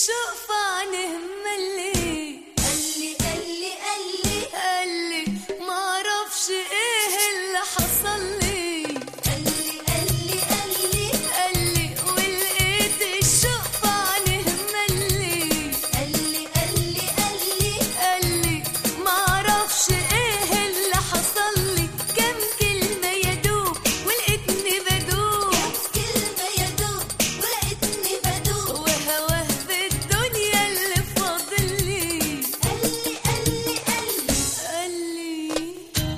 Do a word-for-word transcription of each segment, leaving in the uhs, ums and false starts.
الشوق في عينه ملي. قالي قالي قالي قالي معرفش ايه اللي حصلي. قالي قالي قالي قالي ولقيت الشوق في عينه ملي. قالي قالي قالي قالي معرفش ايه اللي حصلي. كم كلمة يدوب ولقيتني بدوب. كم كلمة يدوب ولقيتني بدوب. وهواه في الدنيا اللي فاضلي. قالي قالي قالي قالي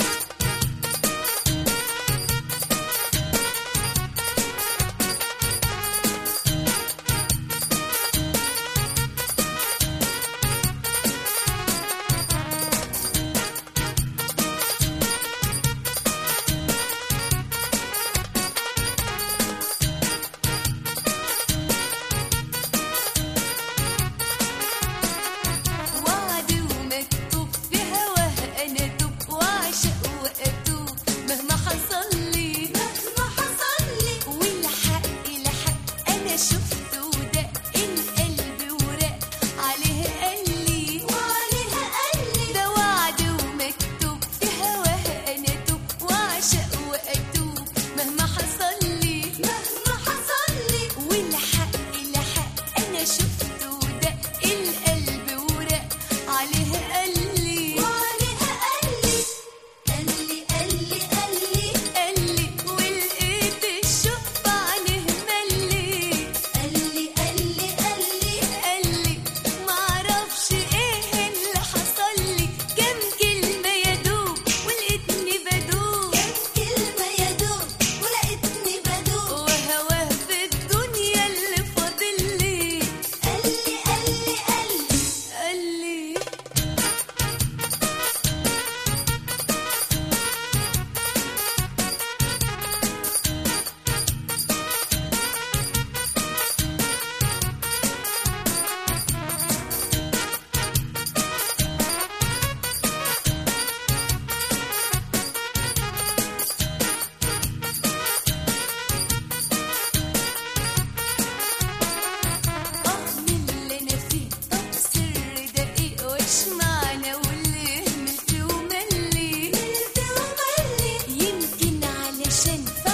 وعد ومكتوب في هواه انا دوب واعشق واتوب مهما حصلي. مهما حصلي والحق لحق انا شفته ودق القلب ورق عليه قالي. وعليه قالي ده وعد ومكتوب في هواه انا دوب واعشق واتوب مهما حصلي. مهما حصلي والحق لحق انا شفته ودق القلب ورق عليه قالي. وعليه قالي قالي قالي قالي قالي ولقيت الشوق في عينه ملي. قالي قالي قالي قالي معرفش ايه اللي حصلي. كم كلمة يدوب ولقيتني بدوب. كم كلمة يدوب ولقيتني بدوب. وهواه في الدنيا اللي فاضلي. قالي قالي قالي قالي اه من اللي انا فيه. طب سر دقيق وايش معنى واللي ملت وملي. ملت وملي يمكن علشان